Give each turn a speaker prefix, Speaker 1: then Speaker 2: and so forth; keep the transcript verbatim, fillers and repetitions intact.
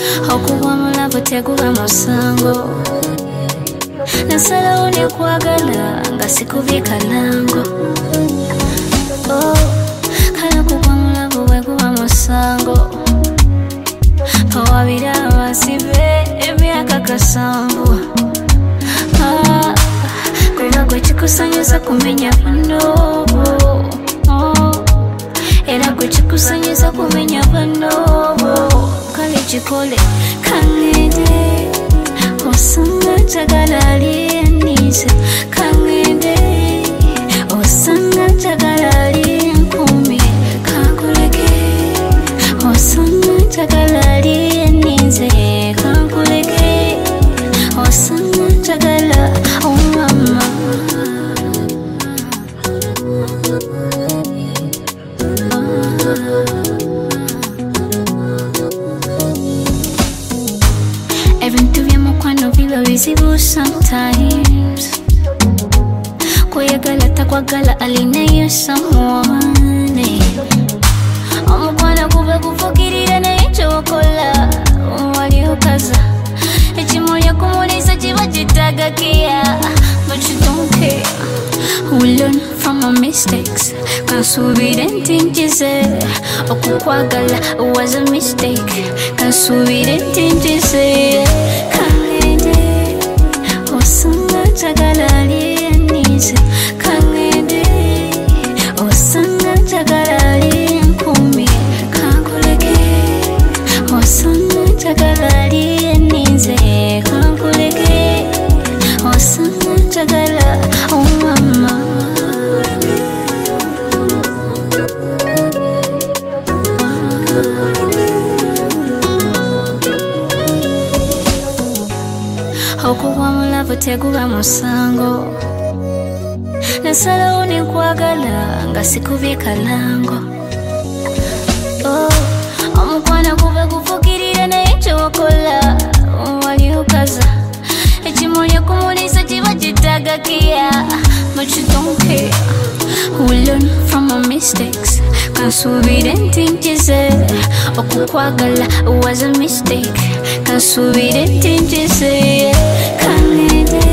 Speaker 1: okuva mu love teguba musango nasalawo ne kwagala nga sikubye kalango oh kala kuva mu love bweguba musango pawabira abasibe emyaka kasanvu ah kwega gwe kikusanyusa kumenya banobo oh era gwe kikusanyusa kumenya banobo kale kikole kangende osanga njagala alienize kangende osanga njagala alienkumi kankuleke osanga njagala alienize kankuleke osanga njagala oh mama ebintu byamukwano biba bizibu sometimes kweyagala takwagala alinayo someone omukwano kuba kufukirira naye kyokola wali okaza ekimulya kumunisa kiba kitagakiya but you don't care we learn from our mistakes kansuubire ntinkize okukwagala was a mistake kansuubire ntinkize kangende osanga njagala alienize kangende osanga njagala alienkumi kankuleke osanga njagala alienize kankuleke osanga njagala oh mama okuva mu love teguba musango nasalawo ne kwagala nga sikubye kalango oh omukwano kuba kufukirira naye kyokola wali okaza ekimulya kumunisa kiba kitagakiya but you don't care we learn from our mistakes kansuubire ntinkize okukwagala was a mistake kansuubire ntinkize kangende